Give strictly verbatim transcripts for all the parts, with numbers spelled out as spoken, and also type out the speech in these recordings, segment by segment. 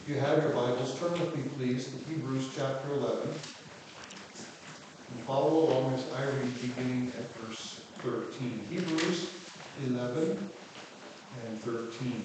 If you have your Bibles, turn with me, please, to Hebrews chapter eleven. And follow along as I read beginning at verse thirteen. Hebrews eleven and thirteen.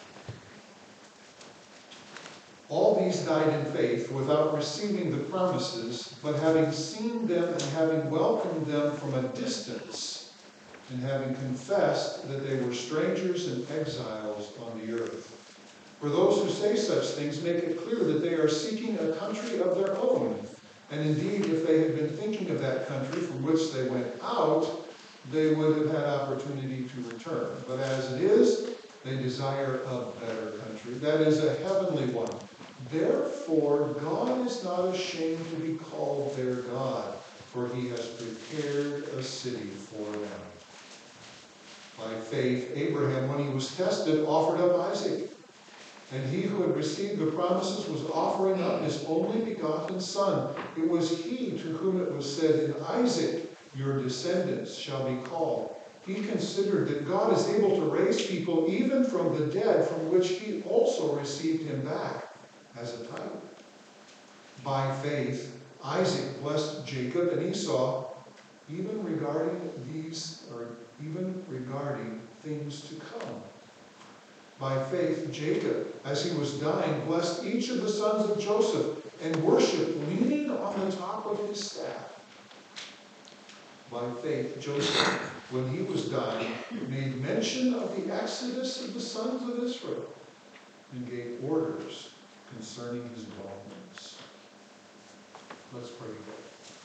All these died in faith without receiving the promises, but having seen them and having welcomed them from a distance, and having confessed that they were strangers and exiles on the earth. For those who say such things make it clear that they are seeking a country of their own. And indeed, if they had been thinking of that country from which they went out, they would have had opportunity to return. But as it is, they desire a better country, that is, a heavenly one. Therefore, God is not ashamed to be called their God, for he has prepared a city for them. By faith, Abraham, when he was tested, offered up Isaac. And he who had received the promises was offering up his only begotten son. It was he to whom it was said, "In Isaac your descendants shall be called." He considered that God is able to raise people even from the dead, from which he also received him back as a type. By faith, Isaac blessed Jacob and Esau, even regarding these, or even regarding things to come. By faith, Jacob, as he was dying, blessed each of the sons of Joseph and worshipped, leaning on the top of his staff. By faith, Joseph, when he was dying, made mention of the exodus of the sons of Israel and gave orders concerning his bones. Let's pray together.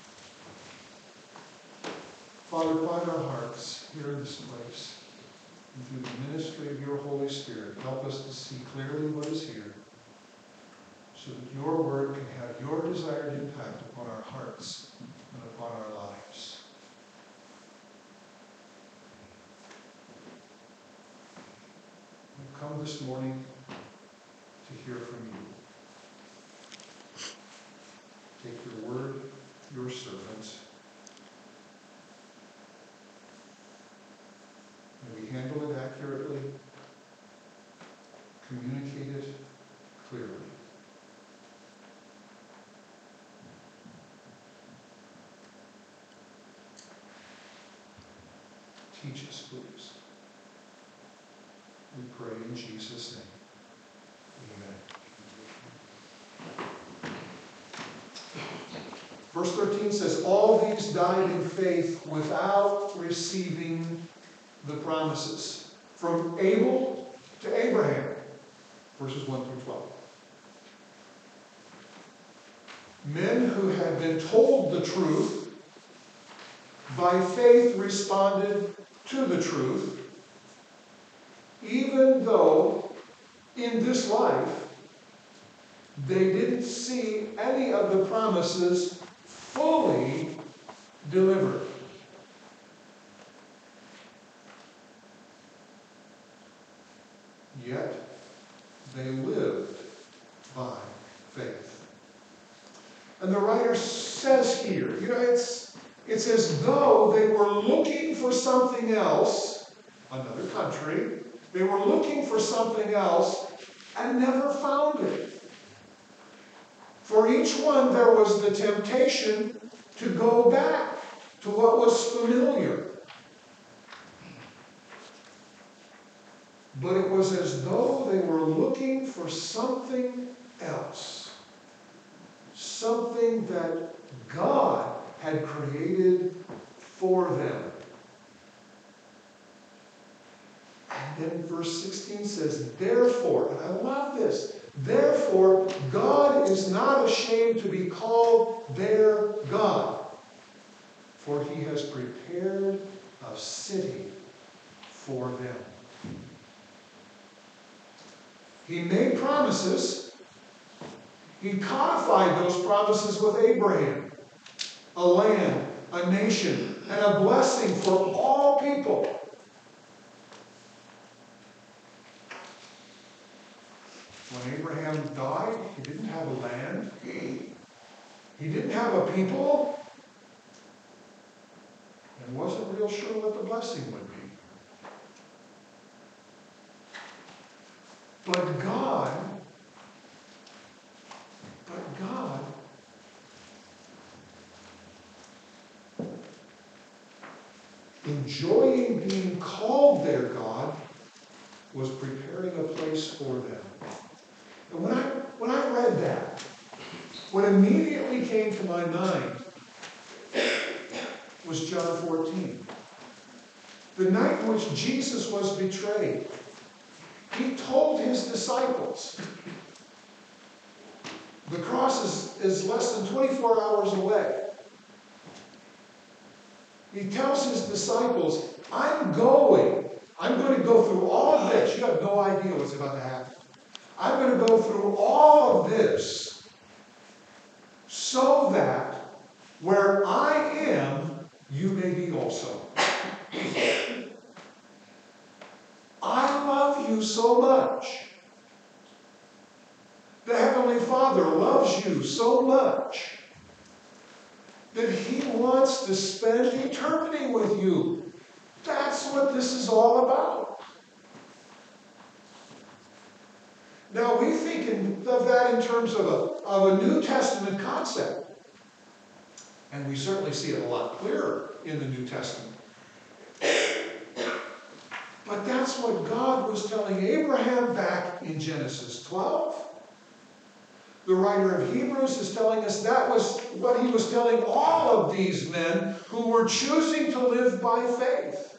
Father, quiet our hearts here in this place. And through the ministry of your Holy Spirit, help us to see clearly what is here, so that your word can have your desired impact upon our hearts and upon our lives. We've come this morning to hear from you. Take your word, your servants. May we handle it accurately, communicate it clearly. Teach us, please. We pray in Jesus' name. Amen. Verse thirteen says, all these died in faith without receiving the promises. From Abel to Abraham. Verses one through twelve. Men who had been told the truth, by faith responded to the truth, even though in this life they didn't see any of the promises fully delivered. Yet they lived by faith. And the writer says here, you know, it's, it's as though they were looking for something else, another country. They were looking for something else and never found it. For each one, there was the temptation to go back to what was familiar. But it was as though they were looking for something else. Something that God had created for them. And then verse sixteen says, therefore, and I love this, therefore God is not ashamed to be called their God, for he has prepared a city for them. He made promises. He codified those promises with Abraham. A land, a nation, and a blessing for all people. When Abraham died, he didn't have a land. He, he didn't have a people. And wasn't real sure what the blessing would be. But God enjoying being called their God, was preparing a place for them. And when I, when I read that, what immediately came to my mind was John fourteen. The night in which Jesus was betrayed, he told his disciples, the cross is, is less than twenty-four hours away. He tells his disciples, I'm going. I'm going to go through all of this. You have no idea what's about to happen. I'm going to go through all of this so that where I am, you may be also. I love you so much. The Heavenly Father loves you so much that He wants to spend eternity with you. That's what this is all about. Now, we think in, of that in terms of a, of a New Testament concept. And we certainly see it a lot clearer in the New Testament. But that's what God was telling Abraham back in Genesis twelve. The writer of Hebrews is telling us that was what he was telling all of these men who were choosing to live by faith.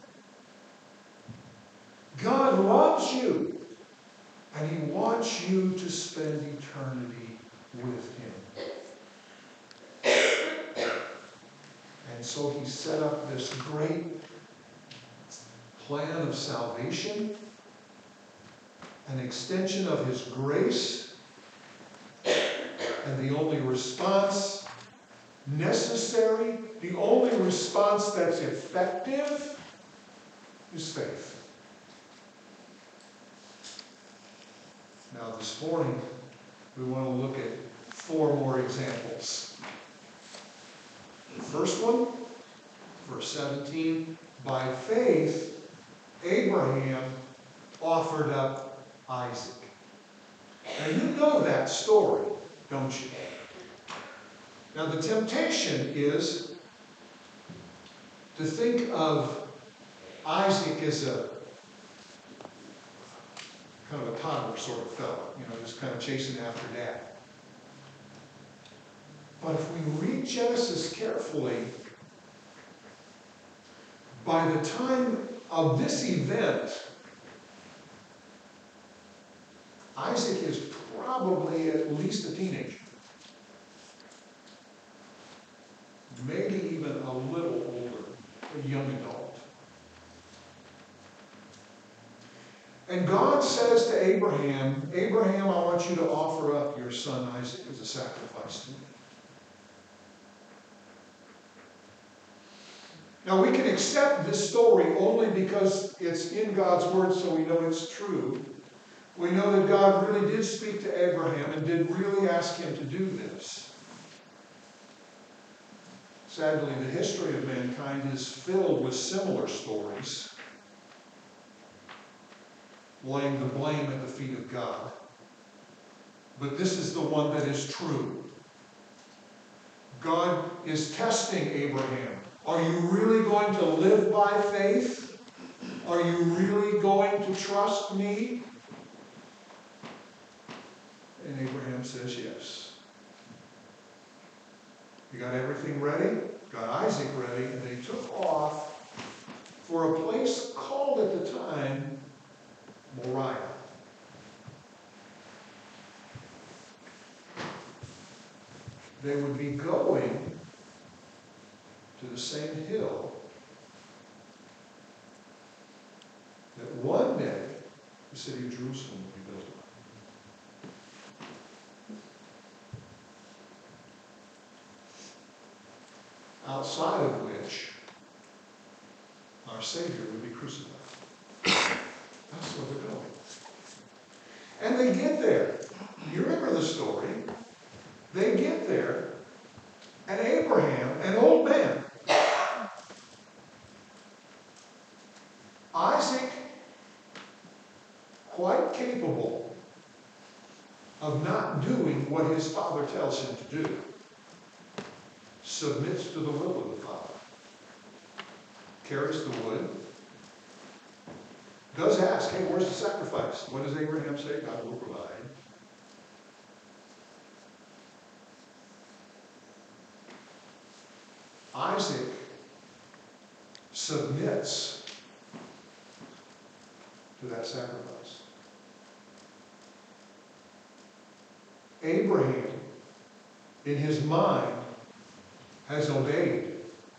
God loves you, and He wants you to spend eternity with Him. And so He set up this great plan of salvation, an extension of His grace, and the only response necessary, the only response that's effective, is faith. Now, this morning, we want to look at four more examples. The first one, verse seventeen, by faith, Abraham offered up Isaac. Now, you know that story, don't you? Now, the temptation is to think of Isaac as a kind of a toddler sort of fellow, you know, just kind of chasing after dad. But if we read Genesis carefully, by the time of this event, Isaac is probably at least a teenager. Maybe even a little older, a young adult. And God says to Abraham, Abraham, I want you to offer up your son Isaac as a sacrifice to me. Now, we can accept this story only because it's in God's Word, so we know it's true. We know that God really did speak to Abraham and did really ask him to do this. Sadly, the history of mankind is filled with similar stories, laying the blame at the feet of God. But this is the one that is true. God is testing Abraham. Are you really going to live by faith? Are you really going to trust me? And Abraham says yes. He got everything ready, got Isaac ready, and they took off for a place called at the time Moriah. They would be going to the same hill that one day the city of Jerusalem would be built on. Outside of which our Savior would be crucified. That's where they're going. And they get there. You remember the story. They get there, and Abraham, an old man, Isaac, quite capable of not doing what his father tells him to do, submits to the will of the Father. carries the wood, does ask, hey, where's the sacrifice? What does Abraham say? God will provide. Isaac submits to that sacrifice. Abraham, in his mind, has obeyed.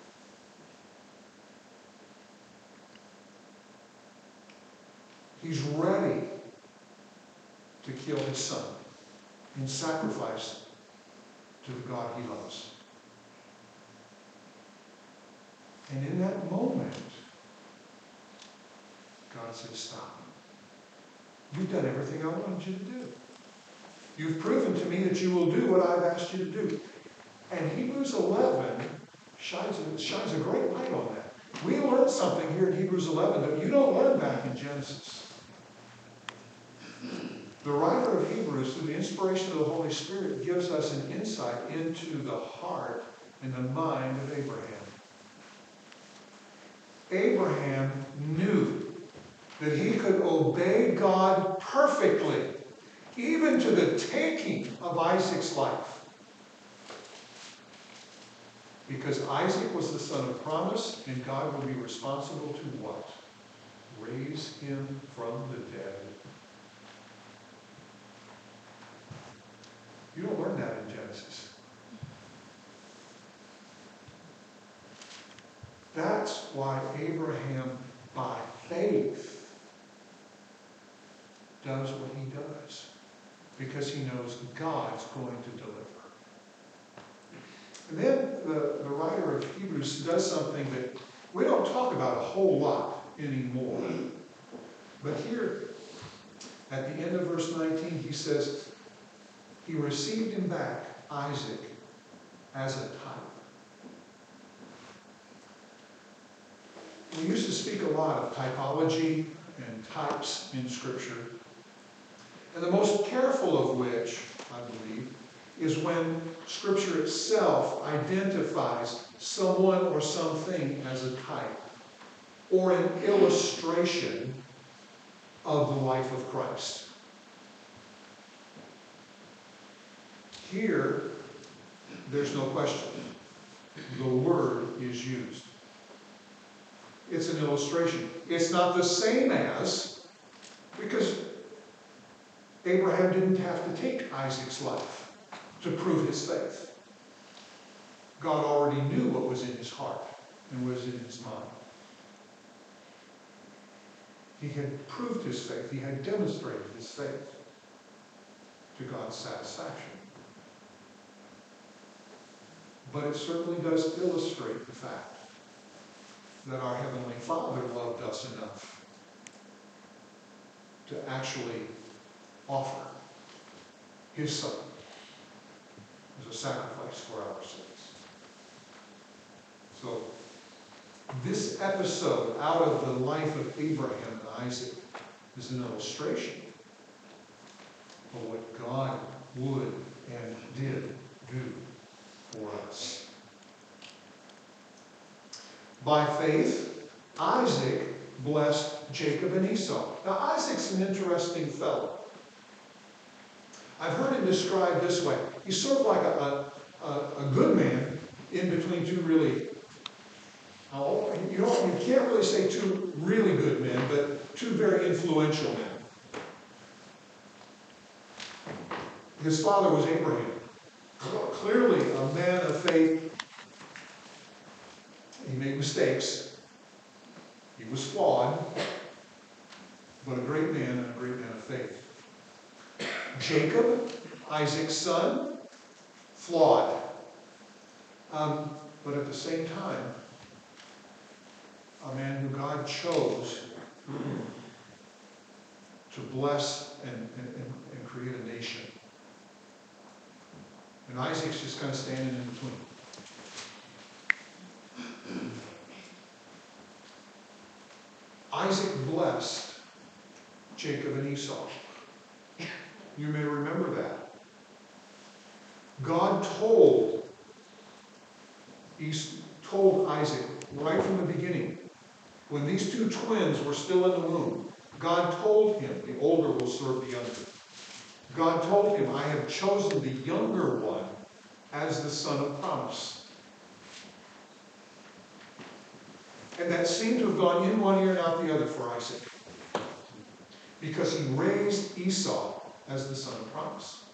He's ready to kill his son in sacrifice to the God he loves. And in that moment, God said, stop. You've done everything I wanted you to do. You've proven to me that you will do what I've asked you to do. And Hebrews eleven shines a, shines a great light on that. We learned something here in Hebrews eleven that you don't learn back in Genesis. The writer of Hebrews, through the inspiration of the Holy Spirit, gives us an insight into the heart and the mind of Abraham. Abraham knew that he could obey God perfectly, even to the taking of Isaac's life. Because Isaac was the son of promise, and God would be responsible to what? Raise him from the dead. You don't learn that in Genesis. That's why Abraham, by faith, does what he does. Because he knows God's going to deliver. And then the, the writer of Hebrews does something that we don't talk about a whole lot anymore. But here, at the end of verse nineteen, he says, he received him back, Isaac, as a type. We used to speak a lot of typology and types in Scripture. And the most careful of which, I believe, is when Scripture itself identifies someone or something as a type or an illustration of the life of Christ. Here, there's no question. The word is used. It's an illustration. It's not the same as, because Abraham didn't have to take Isaac's life to prove his faith. God already knew what was in his heart and was in his mind. He had proved his faith. He had demonstrated his faith to God's satisfaction. But it certainly does illustrate the fact that our Heavenly Father loved us enough to actually offer his Son as a sacrifice for our sins. So, this episode out of the life of Abraham and Isaac is an illustration of what God would and did do for us. By faith, Isaac blessed Jacob and Esau. Now, Isaac's an interesting fellow. I've heard him described this way. He's sort of like a, a, a good man in between two really, oh, you know, you can't really say two really good men, but two very influential men. His father was Abraham. Clearly a man of faith. He made mistakes. He was flawed, but a great man and a great man of faith. Jacob, Isaac's son, flawed. Um, but at the same time, a man who God chose to bless and, and, and create a nation. And Isaac's just kind of standing in between. Isaac blessed Jacob and Esau. You may remember that. God told, he told Isaac right from the beginning When these two twins were still in the womb, God told him, the older will serve the younger. God told him, I have chosen the younger one as the son of promise. And that seemed to have gone in one ear and out the other for Isaac, because he raised Esau as the son of promise.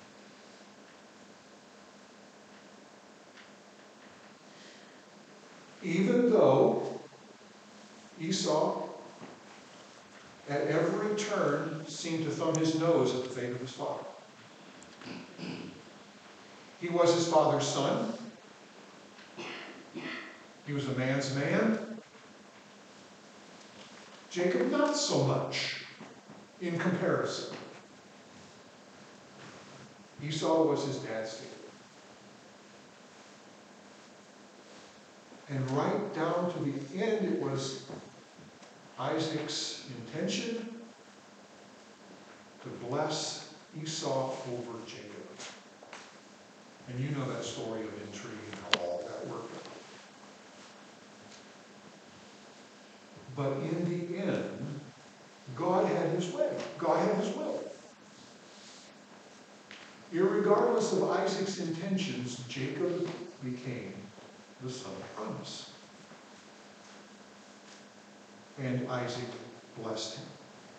Even though Esau, at every turn, seemed to thumb his nose at the fate of his father. He was his father's son. He was a man's man. Jacob, not so much in comparison. Esau was his dad's favorite. And right down to the end, it was Isaac's intention to bless Esau over Jacob. And you know that story of intrigue and how all that worked out. But in the end, God had his way. God had his will. Irregardless of Isaac's intentions, Jacob became the son of promise. And Isaac blessed him.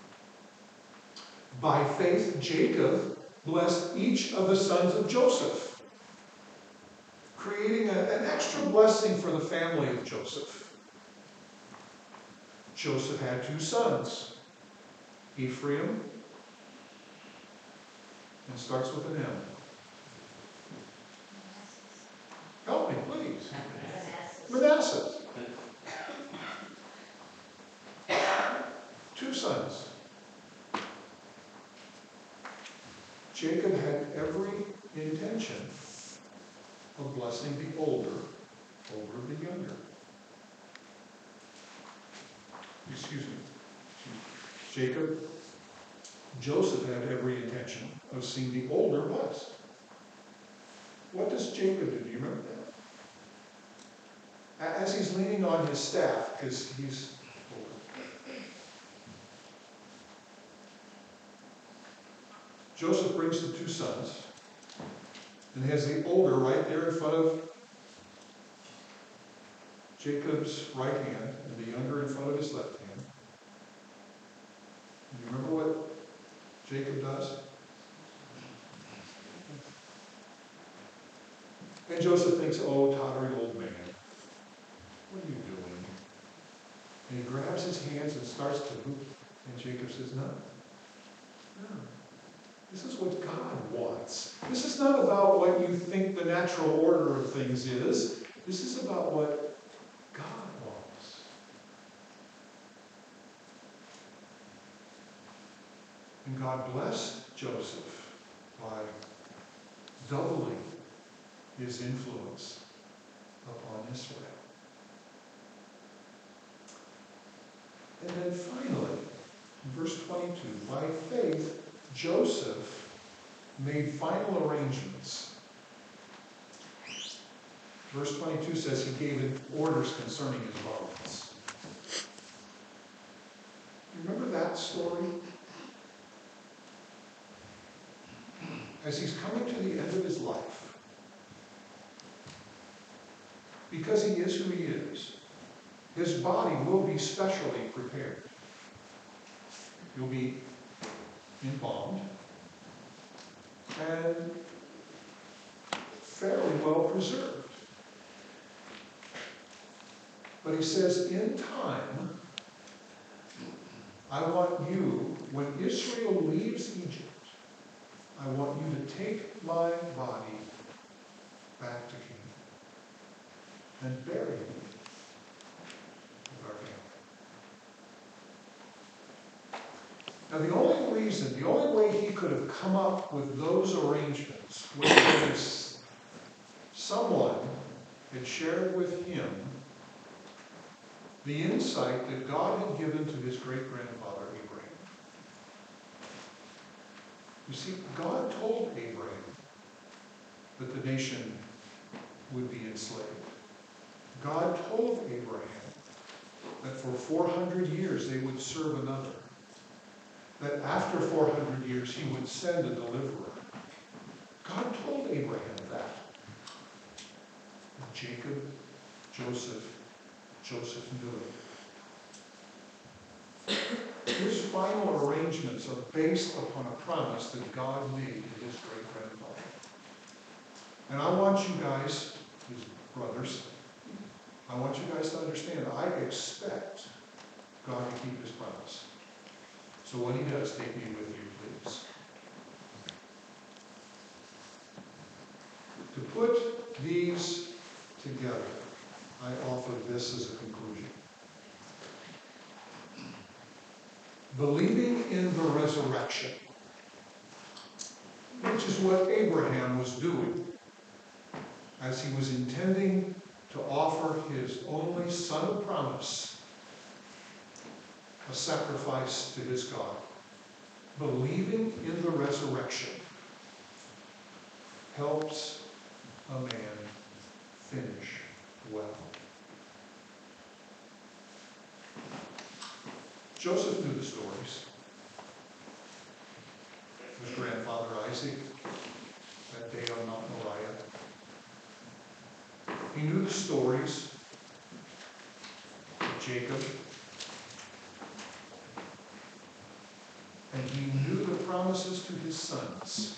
By faith, Jacob blessed each of the sons of Joseph, creating a, an extra blessing for the family of Joseph. Joseph had two sons, Ephraim, and starts with an M. Help me, please. Manasseh. Two sons. Jacob had every intention of blessing the older over the younger. Excuse me. Jacob, Joseph had every intention of seeing the older blessed. What does Jacob do? Do you remember that? As he's leaning on his staff, because he's older, Joseph brings the two sons and has the older right there in front of Jacob's right hand and the younger in front of his left hand. Do you remember what Jacob does? And Joseph thinks, oh, tottering old man, what are you doing? And he grabs his hands and starts to hoop. And Jacob says, no. No. This is what God wants. This is not about what you think the natural order of things is. This is about what God wants. And God blessed Joseph by doubling his influence upon Israel. And then finally, in verse twenty-two, by faith, Joseph made final arrangements. Verse twenty-two says he gave orders concerning his bones. You remember that story? As he's coming to the end of his life, because he is who he is, his body will be specially prepared. You'll be embalmed and fairly well preserved. But he says, in time, I want you, when Israel leaves Egypt, I want you to take my body back to Canaan and bury me with our family. Now, the only reason, the only way he could have come up with those arrangements was because someone had shared with him the insight that God had given to his great-grandfather Abraham. You see, God told Abraham that the nation would be enslaved. God told Abraham that for four hundred years they would serve another. That after four hundred years he would send a deliverer. God told Abraham that. Jacob, Joseph, Joseph knew it. His final arrangements are based upon a promise that God made to his great-grandfather. And I want you guys, his brothers, I want you guys to understand, I expect God to keep his promise. So when he does, take me with you, please. To put these together, I offer this as a conclusion. Believing in the resurrection, which is what Abraham was doing as he was intending to offer his only son of promise a sacrifice to his God. Believing in the resurrection helps a man finish well. Joseph knew the stories. His grandfather Isaac, that day on Mount Moriah. He knew the stories of Jacob. And he knew the promises to his sons.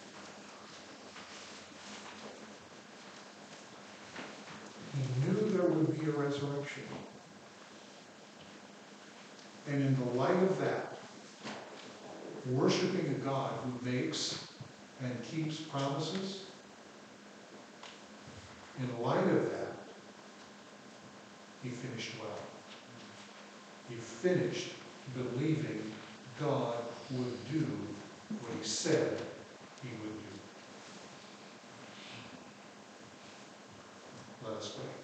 He knew there would be a resurrection. And in the light of that, worshiping a God who makes and keeps promises, in light of that, he finished well. He finished believing God would do what he said he would do. Let us pray.